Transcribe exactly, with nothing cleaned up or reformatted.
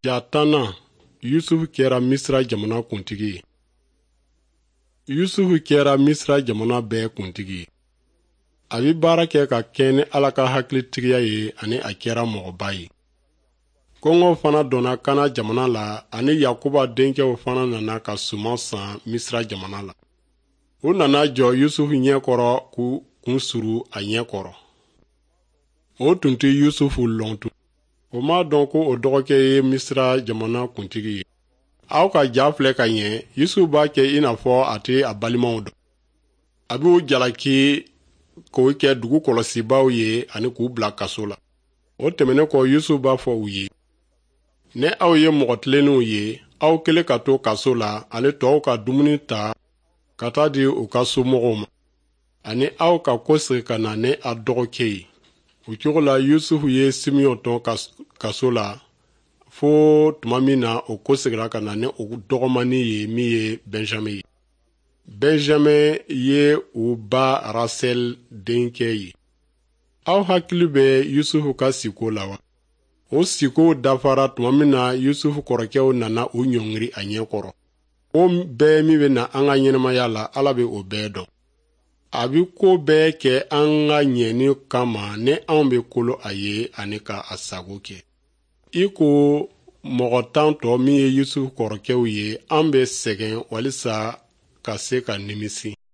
Jatana, Yusufu kɛra Misra jamana kuntigi ye. Yusufu kɛra Misra jamana bɛɛ kuntigi ye. A bi baara kɛ ka kɛɲɛ ni Ala ka hakilitigiya ye ani a kɛra mɔgɔba ye. Kɔngɔ fana donna Kana jamana la ani Yakuba denkɛw fana nana ka suman san Misra jamana la. U nana jɔ Yusufu ɲɛkɔrɔ k'u kun suru a ɲɛkɔrɔ. O tun tɛ Yusufu lɔn tun. O m'a dɔn ko o dɔgɔkɛ ye Misra jamana kuntigi ye. Aw ka ja filɛ ka ɲɛ, Yusufu b'a kɛ i n'a fɔ a tɛ a balimaw dɔn. A b'u jalaki k'o kɛ dugu kɔlɔsibaw ye ani k'u bila kaso la. O tɛmɛnen kɔ Yusufu b'a fɔ u ye, ne aw ye mɔgɔ tilennenw ye, aw kɛlen ka to kaso la ani tɔw ka dumuni ta ka taa di u ka somɔgɔw ma, ani aw ka kɔsegi ka na ne a dɔgɔkɛ ye. O cogo la Yusufu ye Simeon tɔn kaso la fo tuma min na o kɔsegira ka na ne o dɔgɔmani ye min ye Benjamin ye. Benjamin ye u ba Rasel denkɛ ye. Aw hakili bɛ Yusufu ka siko la wa? O siko dafara tuma min na Yusufu kɔrɔkɛw nana u ɲɔngiri a ɲɛkɔrɔ. O bɛɛ min bɛ na an ka ɲɛnamaya la, Ala bɛ o bɛɛ dɔn. A bi ko bɛɛ kɛ an ka ɲɛni kama ne anw bɛ kolo a ye ani ka a sago kɛ. I ko mɔgɔ tan tɔ min ye Yusufu kɔrɔkɛw ye, an bɛ sɛgɛn walisa ka se ka nimisi.